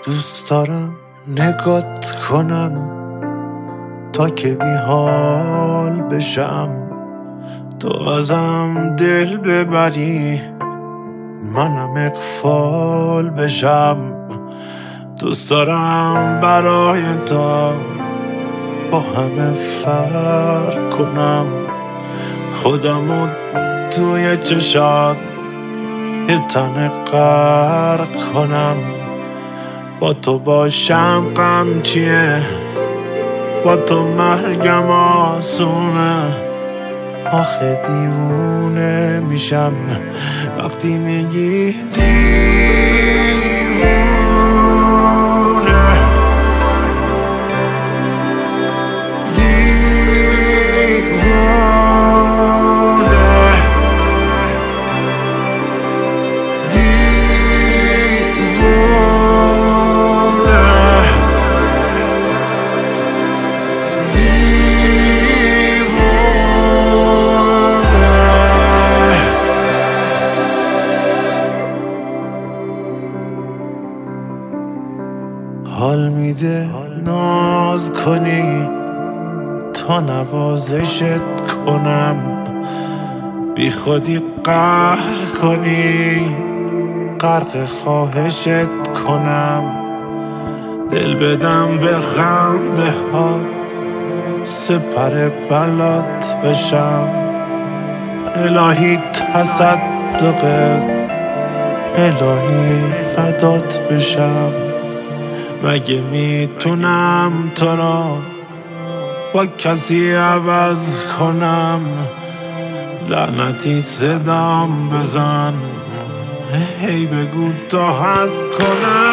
دوست دارم نگات کنم تا که بی حال بشم، تو ازم دل ببری منم اغفال بشم. دوست دارم برای تو با همه فرق کنم، خودمو توی چشات یه تن غرق کنم. با تو باشم غم چیه، با تو مرگم آسونه. آخه دیوونه میشم وقتی میگی دیوونه. حال میده ناز کنی تا نوازشت کنم، بی خودی قهر کنی غرق خواهشت کنم. دل بدم به خنده هات سپر بلات بشم. الهی تصدقت، الهی فدات بشم. مگه میتونم تو را با کسی عوض کنم؟ لعنتی صدام بزن، هی بگو تا هست کنم.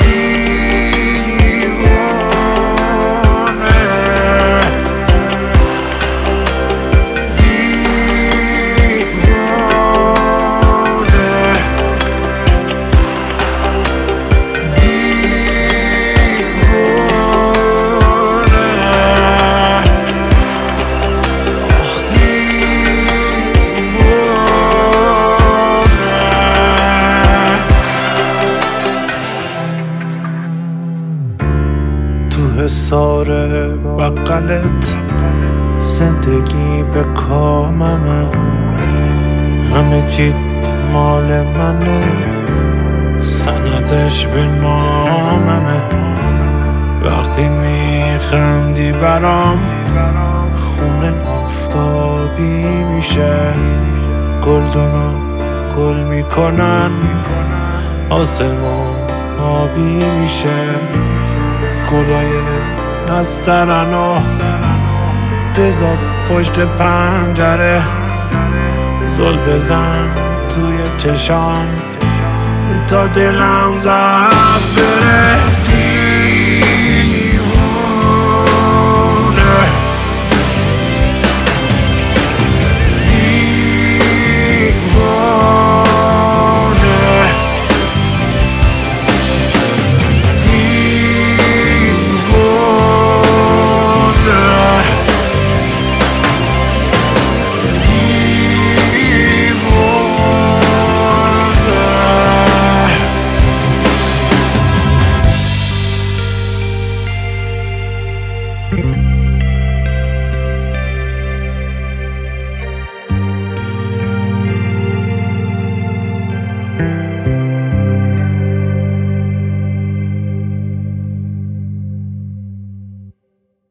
تو حصار بقلت زندگی به کاممه، همه چیت مال منه، سندش به ناممه. وقتی میخندی برام خونه آفتابی میشه، گلدونا گل میکنن آسمون آبی میشه. گلای نسترنو بذار پشت پنجره، زل بزن توی چشام تا دلم زد